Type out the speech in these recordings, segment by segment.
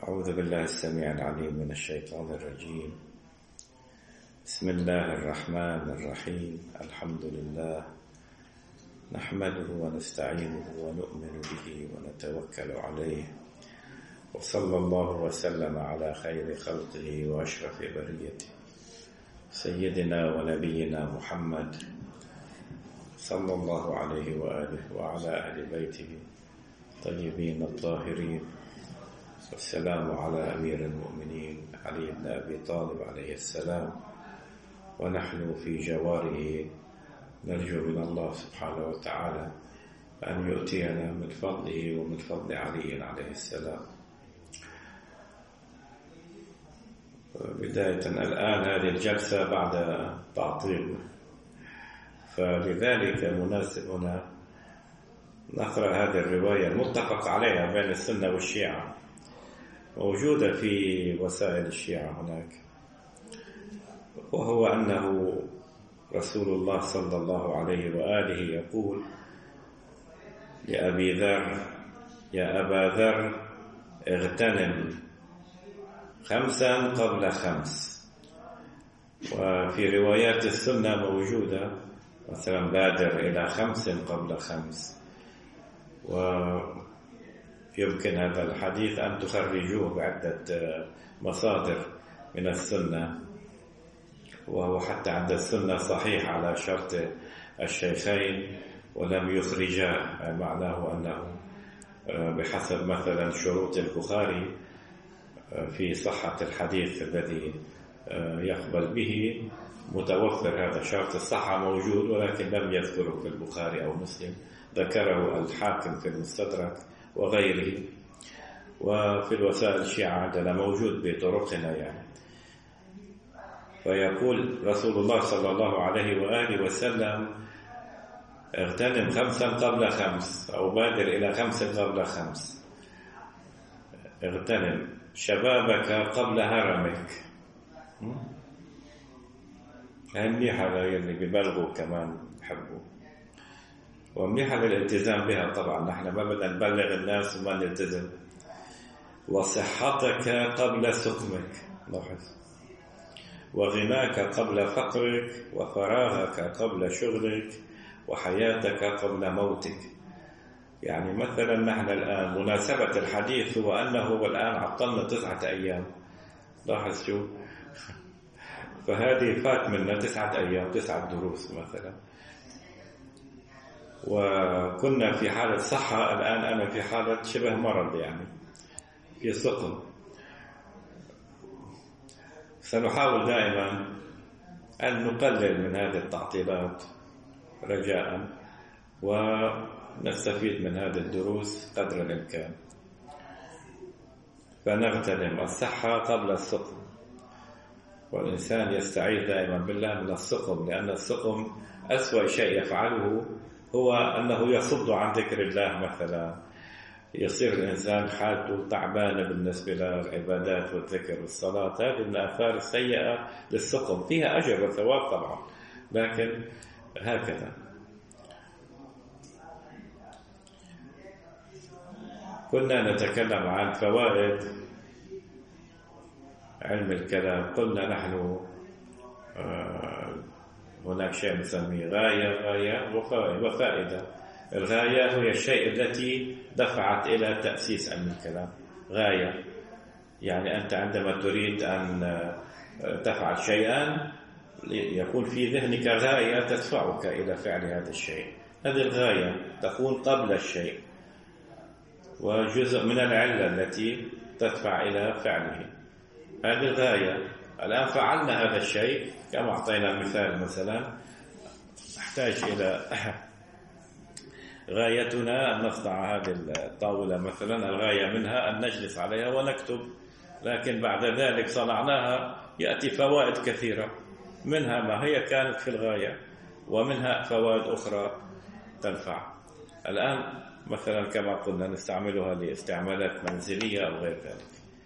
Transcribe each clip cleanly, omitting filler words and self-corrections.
أعوذ بالله السميع العليم من الشيطان الرجيم. بسم الله الرحمن الرحيم. الحمد لله نحمده ونستعينه ونؤمن به ونتوكل عليه، وصلى الله وسلم على خير خلقه وأشرف بريته سيدنا ونبينا محمد صلى الله عليه وآله وعلى أهل بيته الطيبين الطاهرين، والسلام على أمير المؤمنين علي بن أبي طالب عليه السلام، ونحن في جواره نرجو من الله سبحانه وتعالى أن يؤتينا من فضله ومن فضل علي عليه السلام. بداية الآن هذه الجلسة بعد تعطيل، فلذلك مناسب هنا نقرأ هذه الرواية المتفق عليها بين السنة والشيعة، موجودة في وسائل الشيعة هناك، وهو أنه رسول الله صلى الله عليه وآله يقول لأبي ذر: يا أبا ذر اغتنم 5 قبل 5. وفي روايات السنة موجودة مثلا بادر إلى 5 قبل 5. ويمكن هذا الحديث أن تخرجوه بعدة مصادر من السنة، وهو حتى عند السنة صحيح على شرط الشيخين ولم يخرجا، معناه أنه بحسب مثلا شروط البخاري في صحة الحديث الذي يقبل به متوفر هذا شرط الصحة موجود، ولكن لم يذكره في البخاري أو مسلم، ذكره الحاكم في المستدرك وغيره. وفي الوسائل الشيعة عندنا موجود بطرقنا يعني. فيقول رسول الله صلى الله عليه وآله وسلم: اغتنم 5 قبل 5 أو بادر إلى 5 قبل 5. اغتنم شبابك قبل هرمك. هاي منيحة اللي بيبلغوا كمان بحبوا، ومنيحة للالتزام بها. طبعا نحن ما بدنا نبلغ الناس وما نلتزم. وصحتك قبل سقمك، لاحظ، وغناك قبل فقرك، وفراغك قبل شغلك، وحياتك قبل موتك. يعني مثلا نحن الآن مناسبة الحديث هو أنه الآن عطلنا 9 أيام، لاحظ شو فهذه فات منا 9 أيام، 9 دروس مثلا، وكنا في حالة صحة. الآن أنا في حالة شبه مرض، يعني في سقم. سنحاول دائما أن نقلل من هذه التعطيلات رجاء، ونستفيد من هذه الدروس قدر الإمكان. فنغتنم الصحة قبل السقم، والإنسان يستعيذ دائما بالله من السقم، لأن السقم أسوأ شيء يفعله هو أنه يصد عن ذكر الله. مثلا يصير الإنسان حالته تعبانة بالنسبة للعبادات والذكر والصلاة. هذه من الآثار السيئة للسقم، فيها أجر وثواب طبعا، لكن هكذا. كنا نتكلم عن فوائد علم الكلام. قلنا نحن هناك شيء نسميه غاية وفائدة. الغاية هي الشيء التي دفعت إلى تأسيس علم الكلام. غاية يعني أنت عندما تريد أن تفعل شيئا يكون في ذهنك غاية تدفعك إلى فعل هذا الشيء. هذه الغاية تكون قبل الشيء، وجزء من العلة التي تدفع إلى فعله. هذه الغاية. الآن فعلنا هذا الشيء كما أعطينا المثال، مثلا نحتاج إلى غايتنا أن نصنع هذه الطاولة مثلا، الغاية منها أن نجلس عليها ونكتب، لكن بعد ذلك صنعناها يأتي فوائد كثيرة، منها ما هي كانت في الغاية، ومنها فوائد أخرى تنفع. الآن مثلا كما قلنا نستعملها لاستعمالات منزلية أو غير ذلك.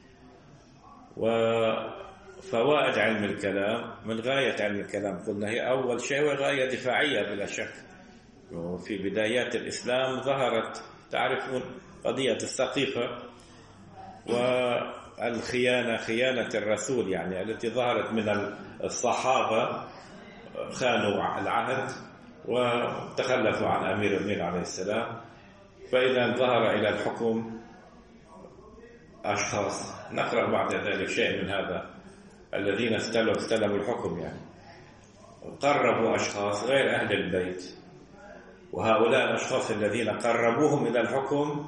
وفوائد علم الكلام، من غاية علم الكلام قلنا هي أول شيء وغاية دفاعية بلا شك. وفي بدايات الإسلام ظهرت، تعرفون قضية السقيفة، الخيانة، خيانة الرسول يعني التي ظهرت من الصحابة، خانوا العهد وتخلفوا عن أمير المؤمنين عليه السلام. فإذا ظهر إلى الحكم أشخاص، نقرأ بعد ذلك شيء من هذا، الذين استلموا الحكم يعني قربوا أشخاص غير أهل البيت، وهؤلاء الأشخاص الذين قربوهم إلى الحكم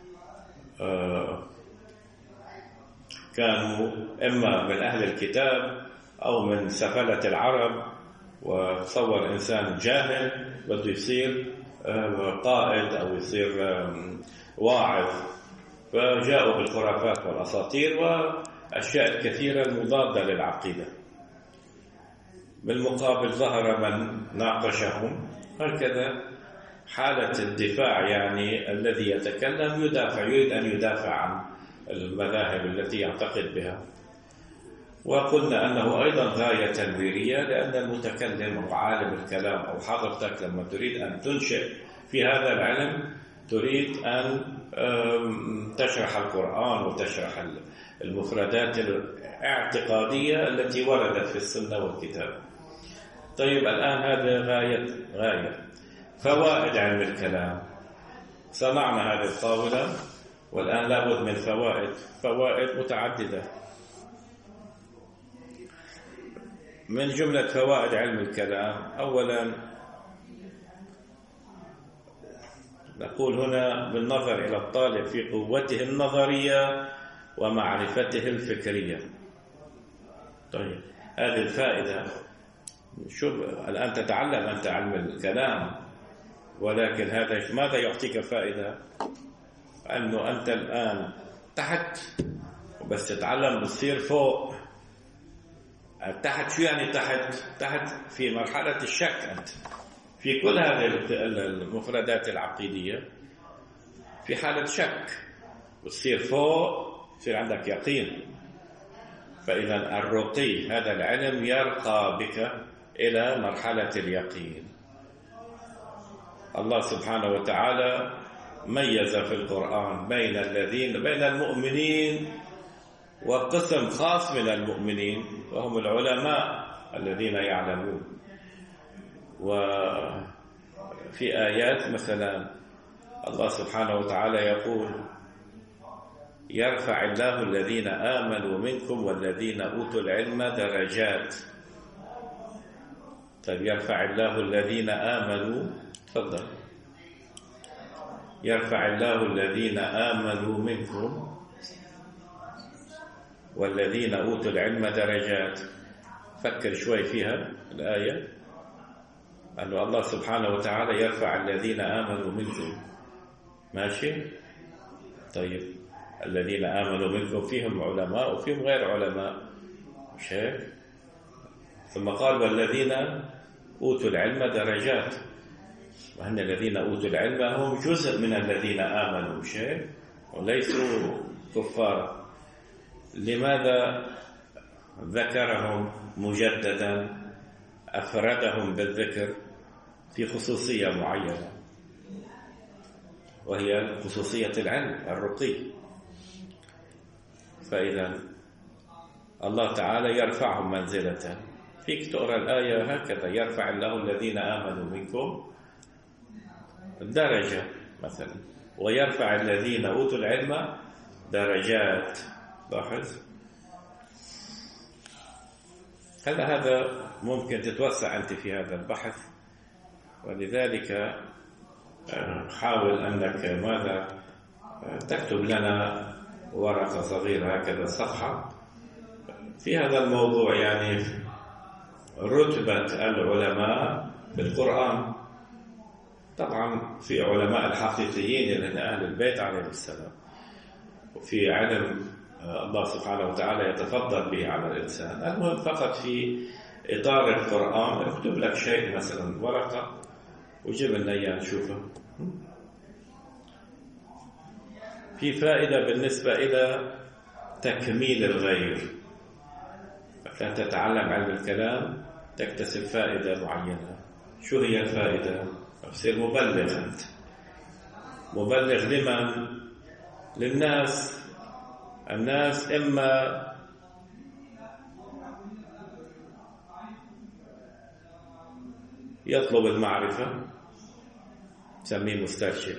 كانوا إما من أهل الكتاب أو من سفلة العرب، وتصور إنسان جاهل بده يصير قائد أو يصير واعظ، فجاءوا بالخرافات والأساطير وأشياء كثيرة المضادة للعقيدة. بالمقابل ظهر من ناقشهم، هكذا حالة الدفاع، يعني الذي يتكلم يريد أن يدافع عن المذاهب التي يعتقد بها. وقلنا أنه أيضا غاية تنويرية، لأن المتكلم أو عالم الكلام أو حضرتك لما تريد أن تنشئ في هذا العلم تريد أن تشرح القرآن وتشرح المفردات الاعتقادية التي وردت في السنة والكتاب. طيب الآن هذا غاية فوائد علم الكلام. صنعنا هذه الطاولة والآن لابد من فوائد متعددة. من جملة فوائد علم الكلام، أولا نقول هنا بالنظر إلى الطالب في قوته النظرية ومعرفته الفكرية. طيب هذه الفائدة، شوف الآن تتعلم أنت علم الكلام، ولكن هذا ماذا يعطيك فائدة؟ أنه أنت الآن تحت وبس تتعلم بتصير فوق. تحت شو يعني تحت في مرحلة الشك، أنت في كل هذه المفردات العقيدية في حالة شك، وتصير فوق تصير عندك يقين. فإذا الرقي هذا العلم يرقى بك إلى مرحلة اليقين. الله سبحانه وتعالى ميز في القرآن بين المؤمنين وقسم خاص من المؤمنين وهم العلماء الذين يعلمون. وفي آيات مثلا الله سبحانه وتعالى يقول: يرفع الله الذين آمنوا منكم والذين أوتوا العلم درجات. طيب يرفع الله الذين آمنوا، تفضل. يرفع الله الذين آمنوا منكم والذين أوتوا العلم درجات. فكر شوي فيها الآية، أنه الله سبحانه وتعالى يرفع الذين آمنوا منكم، ماشي؟ طيب الذين آمنوا منكم فيهم علماء وفيهم غير علماء، مش هيك؟ ثم قال: والذين أوتوا العلم درجات. وأن الذين أوتوا العلم هم جزء من الذين آمنوا، مش هيك؟ وليسوا كفار. لماذا ذكرهم مجددا؟ أفردهم بالذكر في خصوصية معينة، وهي خصوصية العلم الرقي. فإذا الله تعالى يرفعهم منزلة. فيك تقرأ الآية هكذا: يرفع الله الذين آمنوا منكم درجة مثلا، ويرفع الذين أوتوا العلم درجات. لاحظ هذا ممكن تتوسع أنت في هذا البحث، ولذلك حاول أنك ماذا تكتب لنا ورقة صغيرة هكذا، صفحة في هذا الموضوع، يعني رتبة العلماء بالقرآن. طبعا في علماء الحقيقيين اللي أهل البيت عليهم السلام، وفي علم الله سبحانه وتعالى يتفضل به على الإنسان. المهم فقط في إطار القرآن اكتب لك شيء، مثلا ورقة، وجيب لنا إياه نشوفه. في فائدة بالنسبة إلى تكميل الغير. فأنت تتعلم علم الكلام تكتسب فائدة معينة. شو هي الفائدة؟ تصير مبلغ. أنت مبلغ لمن؟ للناس الناس إما يطلب المعرفة نسميه مسترشد،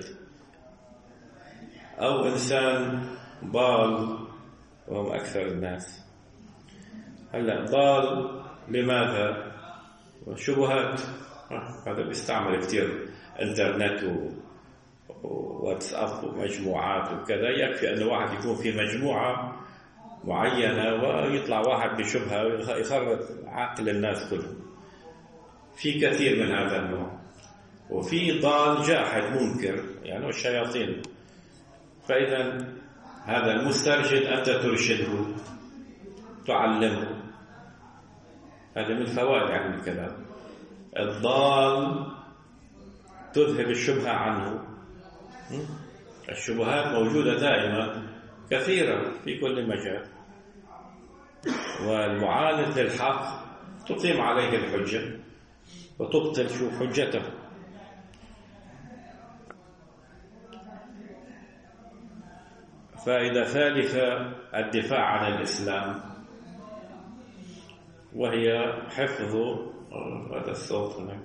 أو إنسان ضال وهم أكثر الناس. هلا ضال لماذا؟ شبهات. هذا بيستعمل كتير انترنت وواتساب ومجموعات وكذا، يكفي أن واحد يكون في مجموعة معينة ويطلع واحد بشبهة ويخرب عقل الناس كلهم. في كثير من هذا النوع. وفي ضال جاحد منكر يعني الشياطين. فإذا هذا المسترشد أنت ترشده تعلمه. هذا من فوائد علم الكلام. الضال تذهب الشبهة عنه. الشبهات موجودة دائما كثيرة في كل مجال، والمعاند للحق تقيم عليه الحجة وتبطل حجته. فائدة ثالثة الدفاع عن الإسلام، وهي حفظ هذا الصوت هنا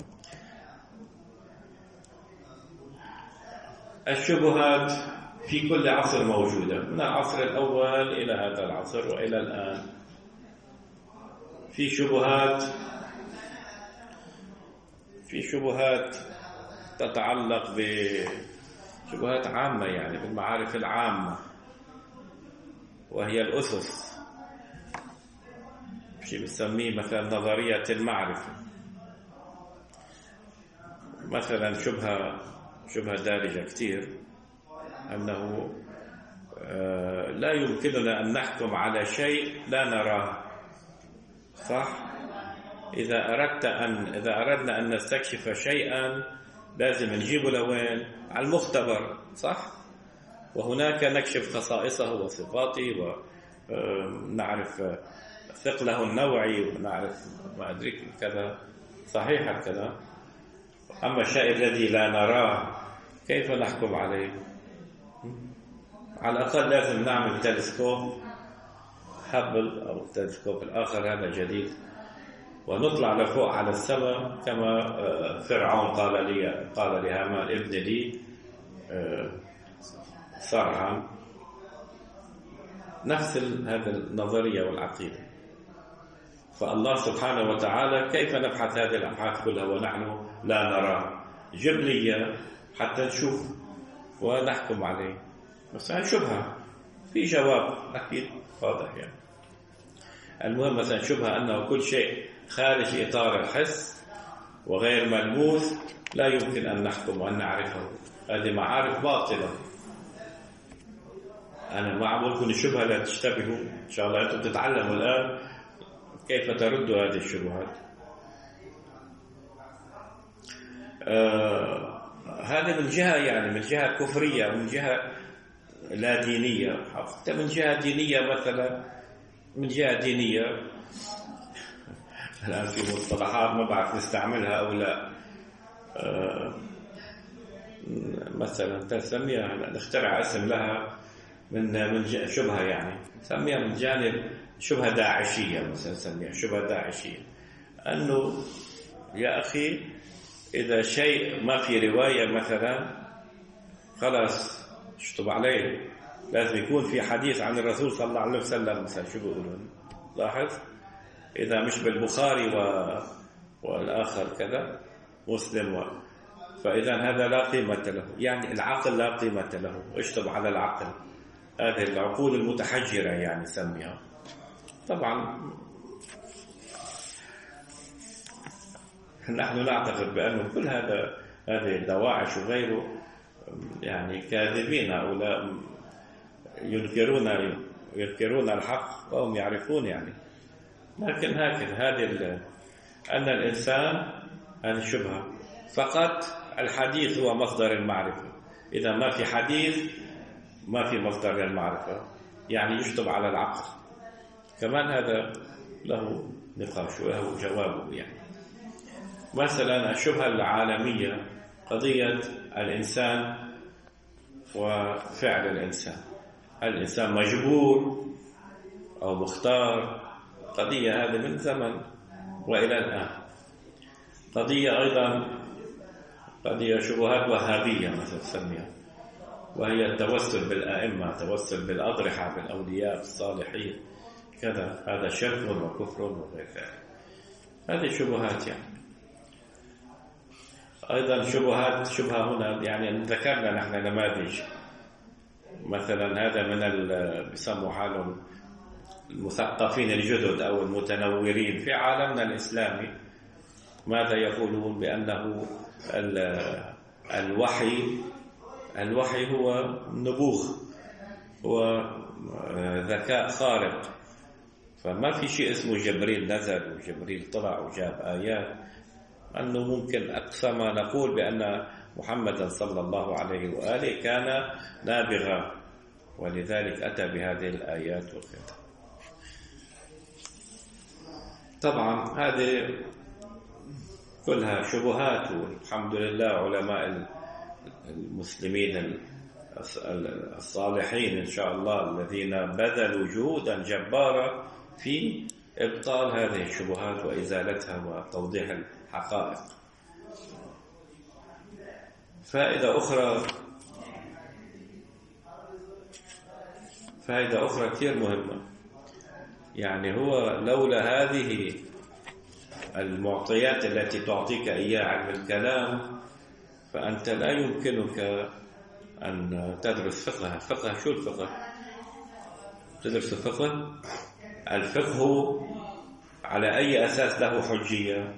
الشبهات في كل عصر موجودة، من العصر الأول إلى هذا العصر وإلى الآن. في شبهات تتعلق بشبهات عامة يعني بالمعارف العامة، وهي الأسس، شيء بنسميه مثلا نظرية المعرفة. مثلا شبهة دارجة كتير أنه لا يمكننا أن نحكم على شيء لا نراه. صح؟ إذا أردنا أن نستكشف شيئا لازم نجيبه لوين؟ على المختبر. صح؟ وهناك نكشف خصائصه وصفاته ونعرف ثقله النوعي ونعرف ما أدري كذا. صحيح كذا. أما الشيء الذي لا نراه كيف نحكم عليه؟ على الأقل لازم نعمل تلسكوب هابل أو التلسكوب الآخر هذا جديد، ونطلع لفوق على السماء كما فرعون قال لهامان ابن لي صرحا. نفس هذه النظرية والعقيدة. فالله سبحانه وتعالى كيف نبحث هذه الأبحاث كلها ونحن لا نرى؟ جبلية حتى نشوف ونحكم عليه. بس هذه شبهة في جواب أكيد واضح يعني. المهم مثلا شبهة أنه كل شيء خارج إطار الحس وغير ملموس لا يمكن أن نحكم وأن نعرفه. هذه معارف باطلة. أنا ما عم بقول الشبهة لا تشتبهوا، إن شاء الله أنتم تتعلموا الآن كيف تردوا هذه الشبهات. هذا من جهة يعني من جهة كفرية ومن جهة لا دينية، حتى من جهة دينية مثلا من جهة دينية الآن في مصطلحات ما بعرف نستعملها أو لا. مثلا تسميها نخترع اسم لها من شبهة يعني نسميها من جانب شبهة داعشية مثلا نسميها شبهة داعشية. أنه يا أخي إذا شيء ما في رواية مثلا خلاص اشطب عليه، لازم يكون في حديث عن الرسول صلى الله عليه وسلم مثلا. شو بيقولون؟ لاحظ إذا مش بالبخاري والآخر كذا مسلم فإذا هذا لا قيمة له، يعني العقل لا قيمة له. اشطب على العقل. هذه العقول المتحجرة يعني سميها. طبعا نحن نعتقد بأنه كل هذه الدواعش وغيره يعني كاذبين، هؤلاء ينكرون الحق وهم يعرفون يعني. لكن هذه أن الإنسان هذه شبهة فقط. الحديث هو مصدر المعرفة. إذا ما في حديث ما في مصدر للمعرفة، يعني يشطب على العقل. كمان هذا له نقاش وله جوابه يعني. مثلا الشبهة العالمية قضية الإنسان وفعل الإنسان. هل الإنسان مجبور أو مختار؟ قضية هذه من زمن وإلى الآن. قضية أيضا قضية شبهات وهابية مثل تسميها، وهي التوسل بالأئمة، التوسل بالأضرحة، بالأولياء الصالحين كذا، هذا شرك وكفر وغير ذلك. هذه شبهات يعني. أيضا شبهة هنا يعني ذكرنا نحن نماذج، مثلا هذا من بيسموا حالهم المثقفين الجدد أو المتنورين في عالمنا الإسلامي. ماذا يقولون؟ بأنه الوحي هو نبوغ، هو ذكاء خارق، فما في شيء اسمه جبريل نزل وجبريل طلع وجاب آيات. أنه ممكن أقصى ما نقول بأن محمدا صلى الله عليه وآله كان نابغا، ولذلك أتى بهذه الآيات وكذا. طبعا هذه كلها شبهات، والحمد لله علماء المسلمين الصالحين إن شاء الله الذين بذلوا جهودا جبارة في إبطال هذه الشبهات وإزالتها وتوضيح الحقائق. فائدة أخرى كثير مهمة، يعني هو لولا هذه المعطيات التي تعطيك إياها علم الكلام فأنت لا يمكنك أن تدرس فقه. الفقه شو الفقه؟ تدرس الفقه. الفقه على أي أساس له حجية؟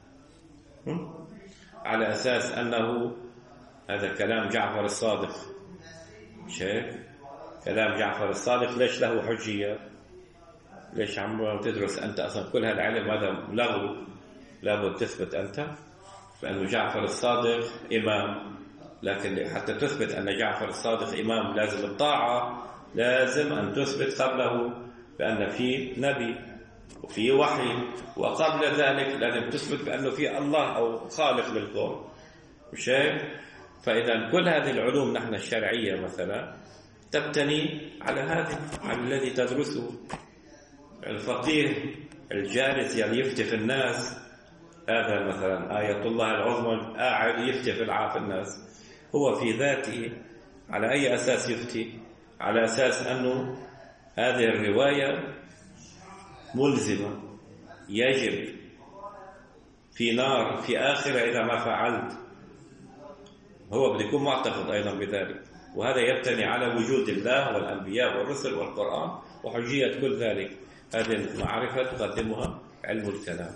على أساس أنه هذا كلام جعفر الصادق، مش هيك؟ كلام جعفر الصادق ليش له حجية؟ ليش عم تدرس أنت أصلا كل هذا العلم؟ هذا لغو، لابد تثبت أنت بأنه جعفر الصادق إمام، لكن حتى تثبت أن جعفر الصادق إمام لازم الطاعة، لازم أن تثبت قبله بأن في نبي وفي وحي، وقبل ذلك لازم تثبت بأنه في الله أو خالق للكون، مش هيك؟ فإذا كل هذه العلوم نحن الشرعية مثلا تبتني على الذي تدرسه. الفقيه الجالس يعني يفتي في الناس، هذا مثلا آية الله العظمى قاعد يفتي في الناس، هو في ذاته على أي أساس يفتي؟ على أساس أنه هذه الرواية ملزمة، يجب، في نار، في آخرة إذا ما فعلت. هو بده يكون معتقد أيضا بذلك، وهذا يبتني على وجود الله والأنبياء والرسل والقرآن وحجية كل ذلك. هذه المعرفة تقدمها علم الكلام.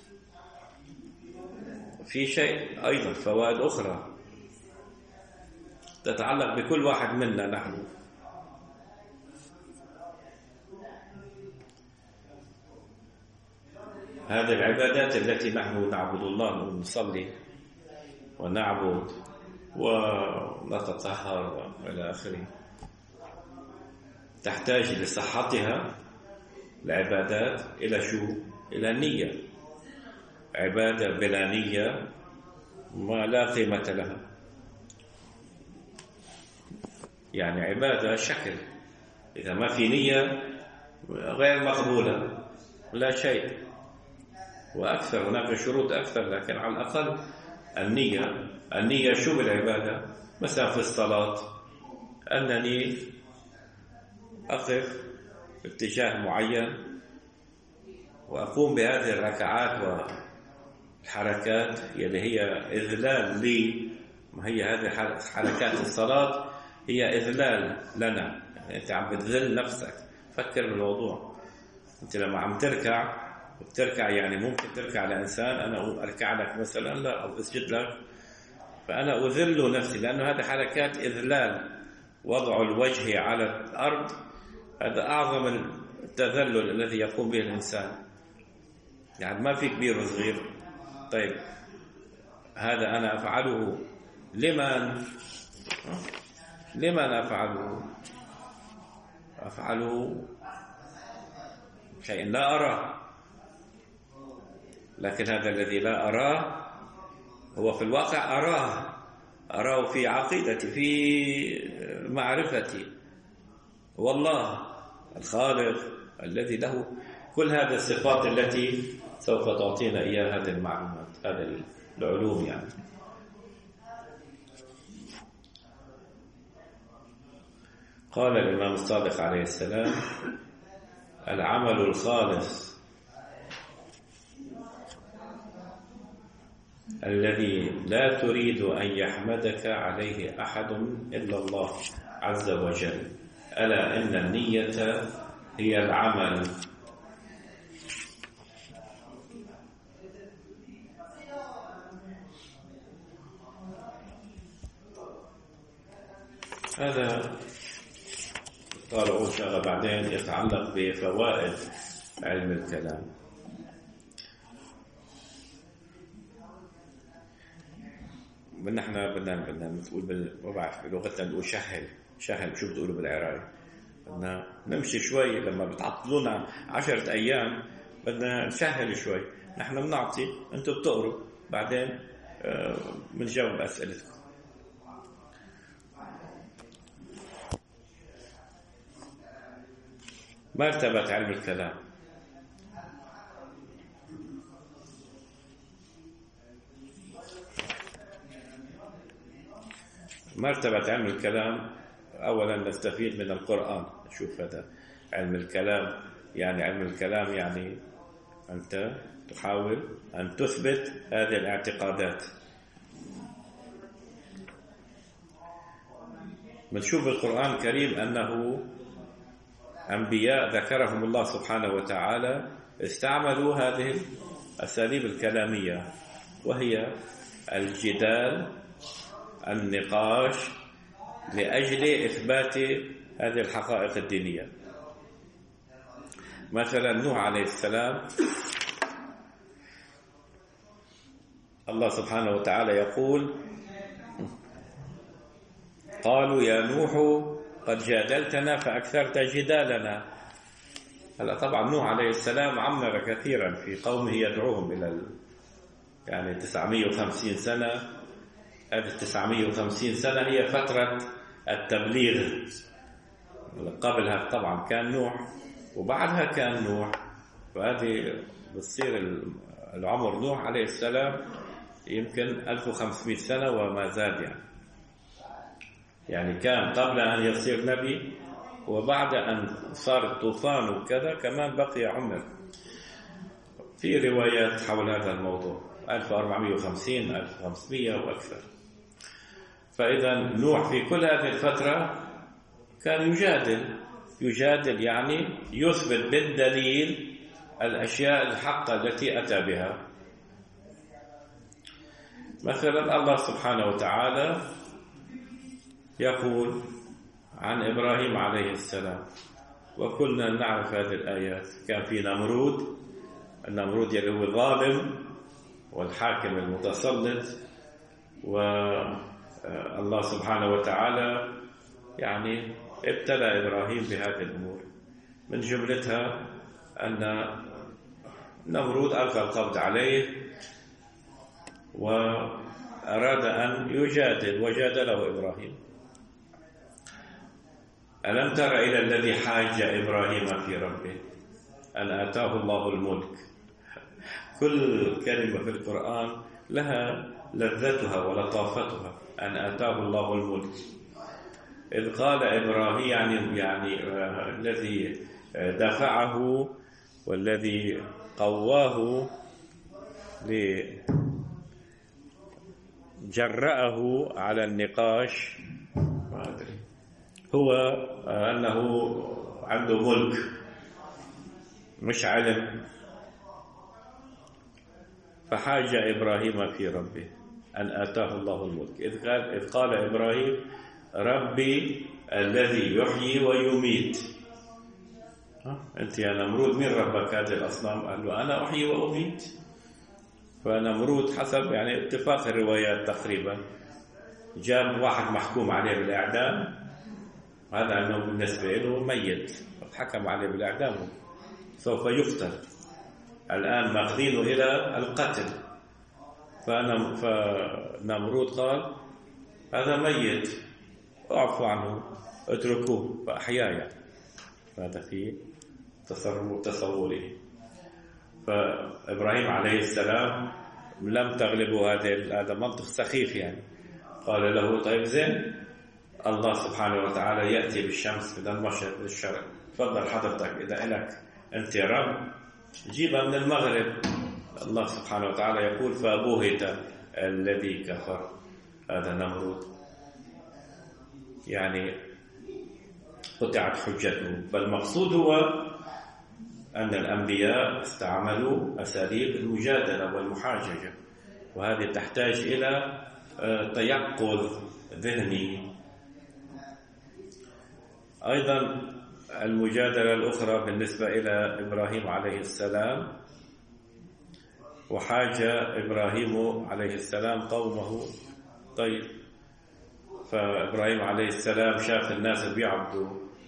في شيء أيضا فوائد أخرى تتعلق بكل واحد منا نحن. هذه العبادات التي نحن نعبد الله، نصلي ونعبد ونتطهر إلى آخره، تحتاج لصحتها العبادات إلى شو؟ إلى نية. عبادة بلا نية ما لا قيمة لها، يعني عبادة شكل، إذا ما في نية غير مقبولة، لا شيء. وأكثر هناك شروط أكثر، لكن على الأقل النية شو بالعبادة؟ مثلا في الصلاة أنني أقف باتجاه معين وأقوم بهذه الركعات والحركات اللي هي إذلال لي. ما هي هذه حركات الصلاة هي إذلال لنا، يعني أنت عم بتذل نفسك. فكر بالموضوع، أنت لما عم تركع يعني ممكن تركع لإنسان، أنا أركع لك مثلا لا، أو أسجد لك، فأنا أذل نفسي، لأنه هذه حركات إذلال. وضع الوجه على الأرض هذا أعظم التذلل الذي يقوم به الإنسان، يعني ما في كبير وصغير. طيب هذا أنا أفعله لمن أفعله شيء لا أراه، لكن هذا الذي لا أراه هو في الواقع أراه في عقيدتي، في معرفتي. هو الله الخالق الذي له كل هذه الصفات التي سوف تعطينا إياها هذه المعلومات، هذه العلوم يعني. قال الإمام الصادق عليه السلام: العمل الخالص الذي لا تريد أن يحمدك عليه أحد إلا الله عز وجل، ألا إن النية هي العمل. هذا طالعوا إن شاء الله بعدين يتعلق بفوائد علم الكلام. بدنا نقول ما بعرف بلغتنا نقول شهل شو بتقولوا بالعراقي؟ بدنا نمشي شوي، لما بتعطلونا 10 أيام بدنا نشهل شوي. نحن بنعطي، أنتم بتقروا، بعدين بنجاوب أسئلتكم. مرتبة علم الكلام. مرتبة علم الكلام، أولا نستفيد من القرآن. شوف هذا علم الكلام، يعني علم الكلام يعني أنت تحاول أن تثبت هذه الاعتقادات. بنشوف بالقرآن الكريم أنه أنبياء ذكرهم الله سبحانه وتعالى استعملوا هذه الأساليب الكلامية، وهي الجدال، النقاش، لأجل إثبات هذه الحقائق الدينية. مثلا نوح عليه السلام، الله سبحانه وتعالى يقول: قالوا يا نوح قد جادلتنا فأكثرت جدالنا. هلا طبعا نوح عليه السلام عمر كثيرا في قومه، يدعوهم إلى يعني 950 سنة. هذه 950 سنة هي فترة التبليغ. قبلها طبعا كان نوح، وبعدها كان نوح، وهذه بتصير العمر نوح عليه السلام يمكن 1500 سنة وما زاد يعني كان قبل أن يصير نبي، وبعد أن صار الطوفان وكذا كمان بقي عمر. في روايات حول هذا الموضوع 1450 1500 وأكثر. فإذا نوح في كل هذه الفترة كان يجادل يعني يثبت بالدليل الأشياء الحقة التي أتى بها. مثلا الله سبحانه وتعالى يقول عن إبراهيم عليه السلام، وكلنا نعرف هذه الآيات. كان في النمرود اللي هو الظالم والحاكم المتسلط، والله سبحانه وتعالى يعني ابتلى إبراهيم بهذه الأمور. من جملتها أن نمرود ألقى القبض عليه وأراد أن يجادل، وجادله إبراهيم. ألم تر إلى الذي حاج إبراهيم في ربه أن آتاه الله الملك. كل كلمة في القرآن لها لذتها ولطافتها. أن آتاه الله الملك. إذ قال إبراهيم يعني الذي دفعه والذي قواه جرأه على النقاش، ما أدري، هو أنه عنده ملك مش علم. فحاج إبراهيم في ربه أن آتاه الله الملك. إذ قال إبراهيم ربي الذي يحيي ويميت. أنت يا نمرود مين ربك هذه الأصنام؟ قال له أنا أحيي وأميت. فنمرود حسب يعني اتفاق الروايات تقريبا جاب واحد محكوم عليه بالإعدام، هذا أنه بالنسبة له ميت، حكم عليه بالإعدام، سوف يقتل. الآن ماخذينه إلى القتل. فنمرود قال هذا ميت، اعفوا عنه، اتركوه. فأحياه يعني. هذا في تصوره. فإبراهيم عليه السلام لم تغلبه هذا منطق سخيف يعني. قال له طيب زين، الله سبحانه وتعالى يأتي بالشمس من المشرق للشرق، تفضل حضرتك إذا إلك أنت رب جيبها من المغرب. الله سبحانه وتعالى يقول فبهت الذي كفر، هذا نمرود يعني قطعت حجته. بل المقصود هو أن الأنبياء استعملوا أساليب المجادلة والمحاججة، وهذه تحتاج إلى تيقظ ذهني. أيضا المجادلة الأخرى بالنسبة إلى إبراهيم عليه السلام، وحاج إبراهيم عليه السلام قومه. طيب، فإبراهيم عليه السلام شاف الناس بيعبدوا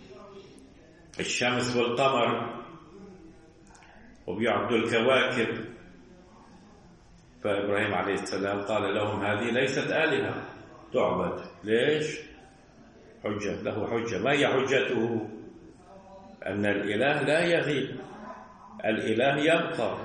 الشمس والقمر وبيعبدوا الكواكب، فإبراهيم عليه السلام قال لهم هذه ليست آلهة تعبد. ليش؟ حجة له حجة. ما هي حجته؟ أن الإله لا يغيب، الإله يبقى.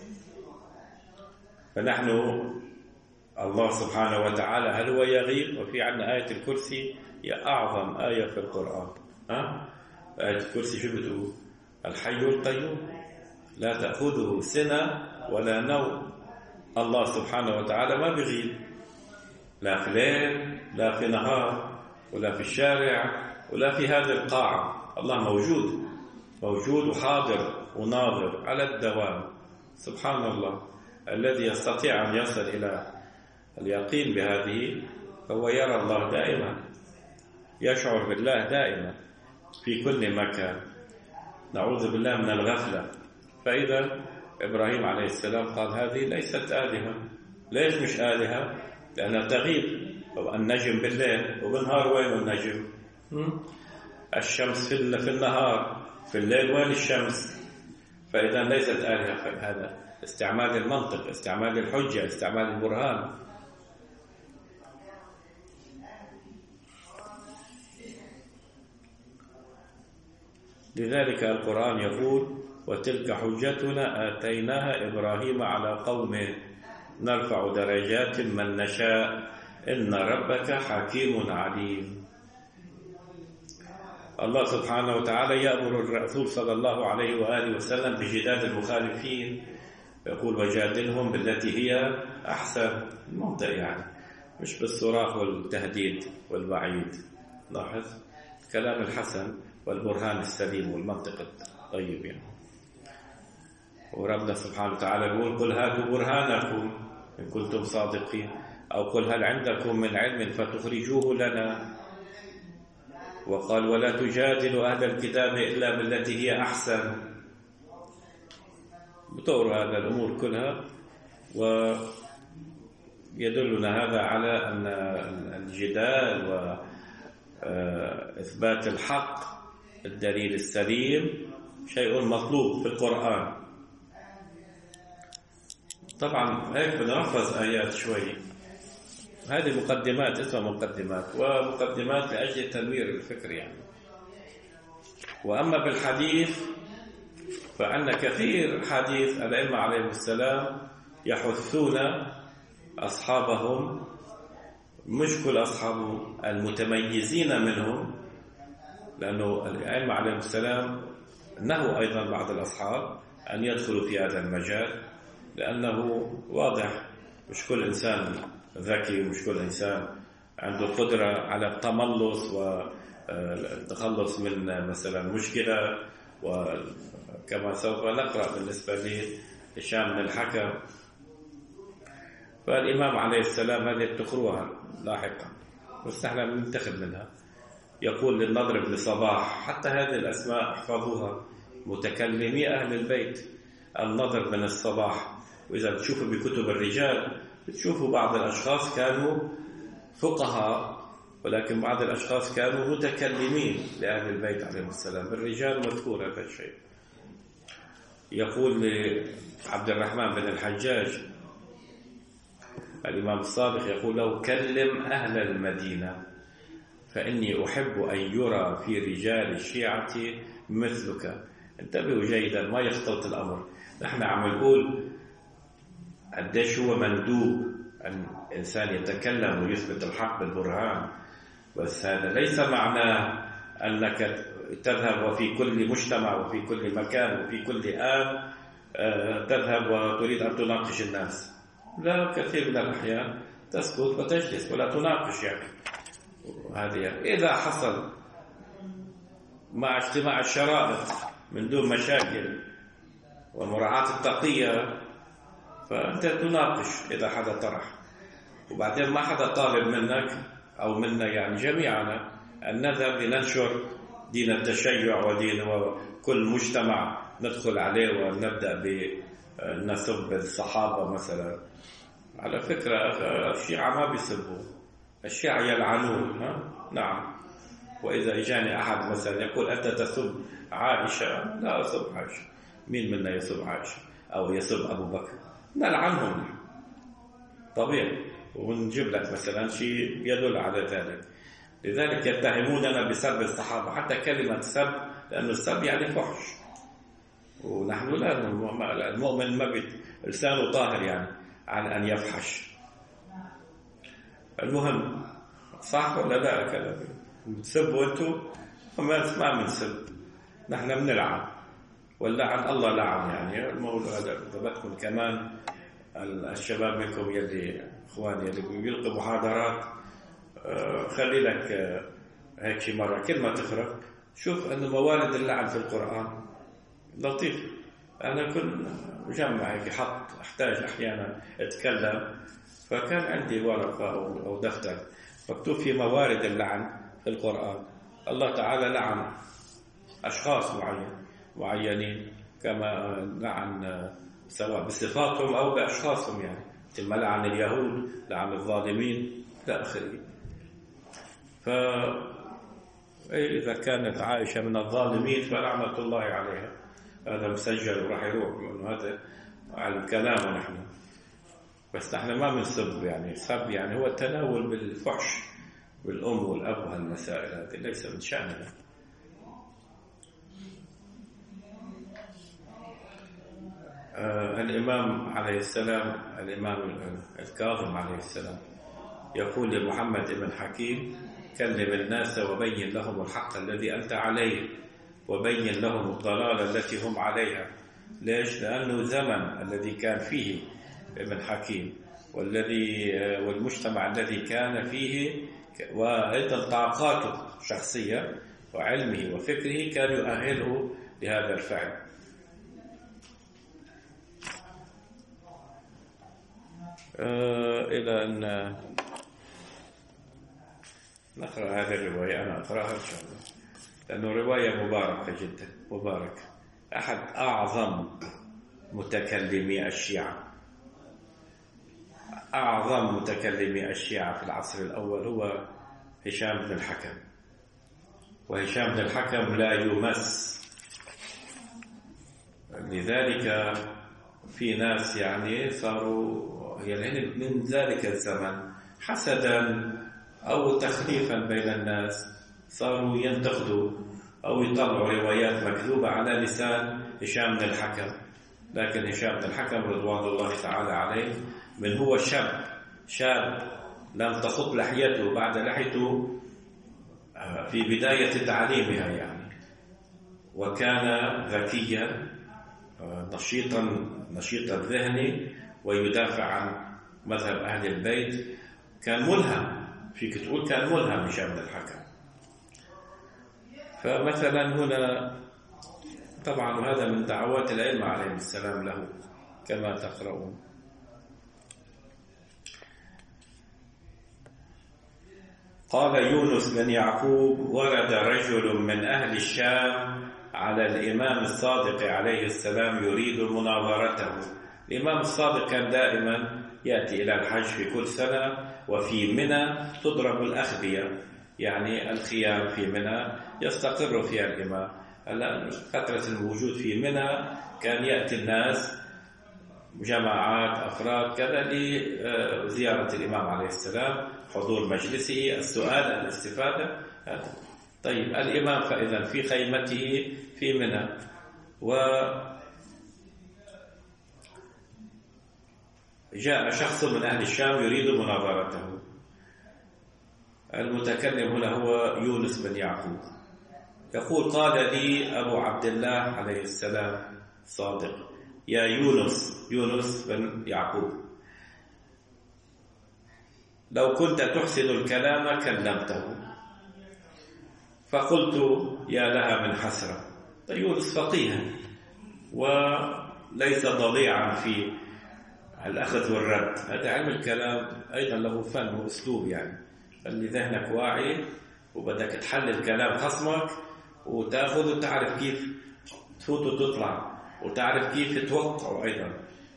فنحن الله سبحانه وتعالى هل هو يغيب؟ وفي عندنا آية الكرسي هي أعظم آية في القرآن. آية الكرسي شو بتقول؟ الحي القيوم لا تأخذه سنة ولا نوم. الله سبحانه وتعالى ما بيغيب، لا في ليل لا في نهار ولا في الشارع ولا في هذه القاعة. الله موجود وحاضر وناظر على الدوام. سبحان الله، الذي يستطيع أن يصل إلى اليقين بهذه هو يرى الله دائما، يشعر بالله دائما في كل مكان. نعوذ بالله من الغفلة. فإذا إبراهيم عليه السلام قال هذه ليست آلهة. ليش مش آلهة؟ لأنها تغيب. النجم بالليل وبالنهار وين النجم؟ الشمس في النهار، في الليل وين الشمس؟ فإذا ليست آلهة. هذا استعمال المنطق، استعمال الحجة، استعمال البرهان. لذلك القرآن يقول وتلك حجتنا آتيناها إبراهيم على قومه نرفع درجات من نشاء إن ربك حكيم عليم. الله سبحانه وتعالى يأمر الرسول صلى الله عليه وآله وسلم بجدال المخالفين، يقول وجادلهم بالتي هي أحسن. المنطق يعني مش بالصراخ والتهديد والوعيد. لاحظ الكلام الحسن والبرهان السليم والمنطق الطيب يعني. وربنا سبحانه وتعالى يقول قل هاتوا برهانكم إن كنتم صادقين، أو قل هل عندكم من علم فتخرجوه لنا. وقال ولا تجادلوا أهل الكتاب إلا بالتي هي أحسن. بطور هذا الأمور كلها، ويدلنا هذا على أن الجدال وإثبات الحق، الدليل السليم، شيء مطلوب في القرآن. طبعا هيك بنرفض آيات شوي. هذه مقدمات، اسمها مقدمات، ومقدمات لأجل تنوير الفكر يعني. وأما بالحديث فعندنا كثير حديث الأئمة عليهم السلام يحثون أصحابهم، مش كل أصحابهم، المتميزين منهم، لأنه الأئمة عليهم السلام نهوا أيضا بعض الأصحاب أن يدخلوا في هذا المجال، لأنه واضح مش كل إنسان ذكي، ومش كل إنسان عنده قدرة على التملص والتخلص من مثلا مشكلة. وكما سوف نقرأ بالنسبة لهشام بن الحكم، فالإمام عليه السلام هذه تقروها لاحقا بس احنا ننتخب منها. يقول للنضر بن صباح، حتى هذه الأسماء احفظوها، متكلمي أهل البيت، النضر بن الصباح. وإذا بتشوفوا بكتب الرجال بتشوفوا بعض الأشخاص كانوا فقهاء، ولكن بعض الأشخاص كانوا متكلمين لأهل البيت عليهم السلام. بالرجال مذكور هذا الشيء. يقول لعبد الرحمن بن الحجاج الإمام الصادق، يقول له كلم أهل المدينة فإني أحب أن يرى في رجال الشيعة مثلك. انتبهوا جيدا، ما يختلط الأمر. نحن عم نقول قديش هو مندوب أن الإنسان يتكلم ويثبت الحق بالبرهان، بس هذا ليس معناه أنك تذهب وفي كل مجتمع وفي كل مكان وفي كل آن تذهب وتريد أن تناقش الناس. لا، كثير من الأحيان تسكت وتجلس ولا تناقش يعني. هذه إذا حصل مع اجتماع الشرائط من دون مشاكل ومراعاة التقية فأنت تناقش إذا حدا طرح. وبعدين ما حدا طالب منك أو منا يعني جميعنا أن نذهب لننشر دين التشيع ودين وكل مجتمع ندخل عليه ونبدأ بنسب الصحابة مثلا. على فكرة الشيعة ما بيسبوا، الشيعة يلعنون. نعم. وإذا إجاني أحد مثلا يقول أنت تسب عائشة، لا أسب عائشة. مين منا يسب عائشة أو يسب أبو بكر؟ نلعنهم طبيعي، ونجيب لك مثلا شيء يدل على ذلك. لذلك يتهموننا بسب الصحابة، حتى كلمة سب، لأن السب يعني فحش، ونحن لا، المؤمن ما لسانه طاهر يعني عن أن يفحش. المهم صح ولا لا؟ كلام بتسبوا أنتم؟ ما بنسب، نحن بنلعن، واللعن الله لعن يعني. الموضوع هذا بدكم كمان الشباب منكم يلي اخواني اللي بيلقوا محاضرات، خلي لك هيك شي مره كل ما تخرج شوف انه موارد اللعن في القران لطيف. انا كنت مجمع هيك احتاج احيانا اتكلم، فكان عندي ورقه او دفتر مكتوب فيه موارد اللعن في القران. الله تعالى لعن اشخاص معينين كما لعن سواء بصفاتهم أو بأشخاصهم يعني، مثل ما لعن اليهود، لعن الظالمين إلى آخره. فإذا كانت عائشة من الظالمين فلعنة الله عليها، هذا مسجل وراح يروح، لأنه هذا على الكلام. ونحن بس نحن ما بنسب يعني. السب يعني هو التناول بالفحش بالأم والأب وهالمسائل هذه ليس من شأننا. الإمام عليه السلام، الإمام الكاظم عليه السلام يقول لمحمد بن حكيم: كلم الناس وبين لهم الحق الذي أنت عليه وبين لهم الضلال التي هم عليها. ليش؟ لأنه زمن الذي كان فيه ابن حكيم والمجتمع الذي كان فيه وأيضا طاقاته الشخصية وعلمه وفكره كان يؤهله لهذا الفعل. إلى أن نقرأ هذه الرواية. أنا أقرأها إن شاء الله لأنه رواية مباركة جدا، مباركة. أحد أعظم متكلمي الشيعة، أعظم متكلمي الشيعة في العصر الأول هو هشام بن الحكم. وهشام بن الحكم لا يمس، لذلك في ناس يعني صاروا يعني من ذلك الزمن حسدا أو تخليفا بين الناس صاروا ينتقدوا أو يطلعوا روايات مكذوبة على لسان هشام بن الحكم. لكن هشام بن الحكم رضوان الله تعالى عليه من هو شاب لم تخط لحيته بعد لحيته في بداية تعليمها يعني، وكان ذكيا نشيط الذهن ويدافع عن مذهب أهل البيت. كان ملهم، فيك تقول كان ملهم هشام بن الحكم. فمثلا هنا طبعا هذا من دعوات الأئمة عليهم السلام له كما تقرؤون. قال يونس بن يعقوب: ورد رجل من أهل الشام على الإمام الصادق عليه السلام يريد مناظرته. الإمام الصادق كان دائما يأتي إلى الحج في كل سنة، وفي منى تضرب الأخبية يعني الخيام في منى يستقر فيها الإمام. هلا فترة الوجود في منى كان يأتي الناس جماعات أفراد كذا لزيارة الإمام عليه السلام حضور مجلسه، السؤال، الاستفادة. طيب الإمام فإذا في خيمته في منى، وجاء شخص من أهل الشام يريد مناظرته. المتكلم هنا هو يونس بن يعقوب، يقول: قال لي أبو عبد الله عليه السلام صادق: يا يونس بن يعقوب، لو كنت تحسن الكلام كلمته. فقلت: يا لها من حسرة. يونس فقيه وليس ضليعا في الأخذ والرد، هذا علم الكلام أيضا له فن وأسلوب، يعني خلي ذهنك واعي وبدك تحلل كلام خصمك وتاخذ وتعرف كيف تفوت وتطلع وتعرف كيف توقع أيضا.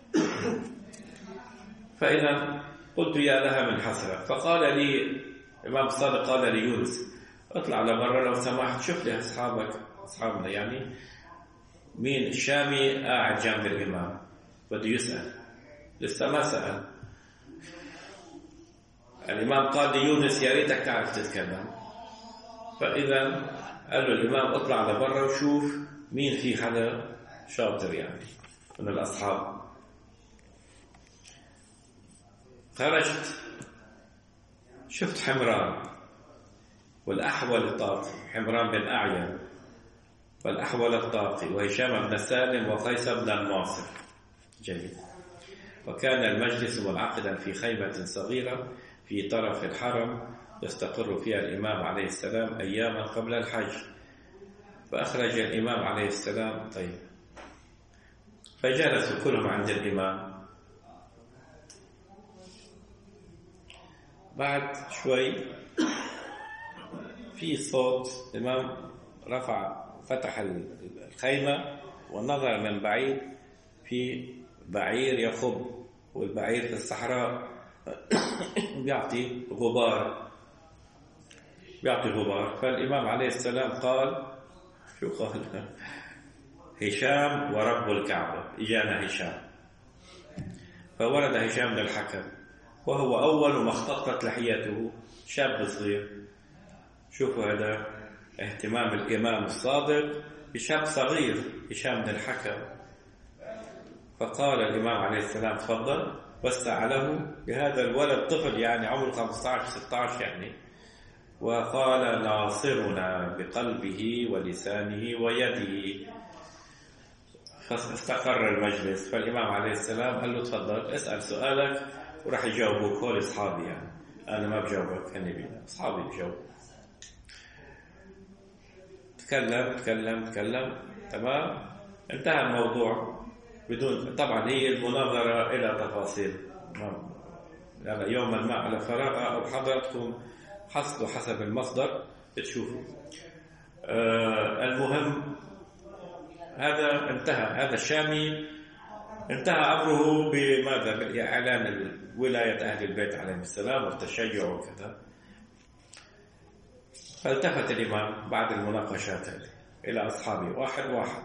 فإذا قلت: يا لها من حسرة. فقال لي الإمام الصادق، قال لي يونس: اطلع لبرا لو سمحت، شوف لي أصحابنا، يعني مين الشامي قاعد جنب الإمام بده يسأل، لسه ما سأل. الإمام قال ليونس: يا ريتك تعرف تتكلم. فإذا قال له الإمام: اطلع لبرا وشوف مين في حدا شاطر يعني من الأصحاب. خرجت، شفت حمران والأحول الطاقي، حمران بن أعين والأحول الطاقي، وهشام بن سالم وقيس بن الناصر. جيد. وكان المجلس منعقدا في خيمة صغيرة في طرف الحرم يستقر فيها الإمام عليه السلام أياما قبل الحج. فأخرج الإمام عليه السلام. طيب، فجلسوا كلهم عند الإمام. بعد شوي في صوت، الإمام فتح الخيمة ونظر من بعيد في بعير يخب، والبعير في الصحراء بيعطي غبار. فالإمام عليه السلام قال: شو قال؟ هشام ورب الكعبة. إجانا هشام. فورد هشام بن الحكم، وهو أول ما اختطت لحيته، شاب صغير. شوفوا هذا اهتمام الإمام الصادق بشاب صغير، هشام بن الحكم. فقال الإمام عليه السلام: تفضل. وسع له بهذا الولد، طفل يعني عمره 15-16 يعني. وقال: ناصرنا بقلبه ولسانه ويده. فاستقر المجلس. فالإمام عليه السلام قال له: تفضل اسأل سؤالك وراح يجاوبوك هول أصحابي، يعني أنا ما بجاوبك، هني أصحابي بجاوبك. تكلم تمام، انتهى الموضوع بدون، طبعا هي المناظرة إلى تفاصيل، يعني يوما ما على فراغ أو حضرتكم حصلوا حسب المصدر بتشوفوا. المهم هذا انتهى، هذا الشامي انتهى أمره بماذا؟ بإعلان ولاية أهل البيت عليهم السلام والتشيع وكذا. فالتفت الإمام بعد المناقشات هذه إلى أصحابه واحد: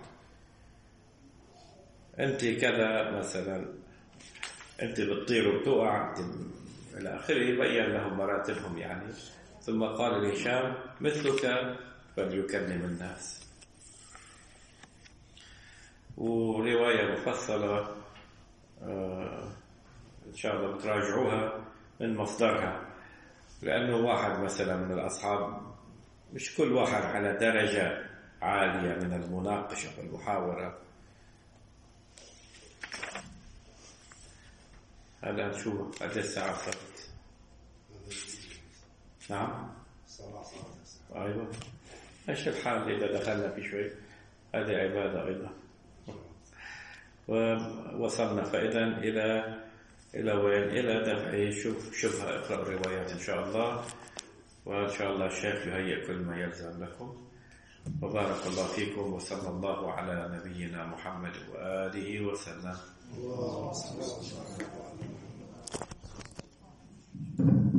أنت كذا مثلا، أنت بتطير وبتوقع إلى آخره، بين لهم مراتبهم يعني. ثم قال لهشام: مثلك فليكلم الناس. ورواية مفصلة إن شاء الله بتراجعوها من مصدرها، لأنه واحد مثلا من الأصحاب، مش كل واحد على درجة عالية من المناقشة والمحاورة. هلا شو قد الساعة صارت؟ نعم، أيوة. إيش الحال إذا دخلنا في شوي؟ هذه عبادة أيضا. ووصلنا فإذا إلى وين؟ إلى دفع شبهة إقراء الروايات إن شاء الله. وإن شاء الله الشيخ يهيئ كل ما يلزم لكم. وبارك الله فيكم، وصلى الله على نبينا محمد وآله وسلم.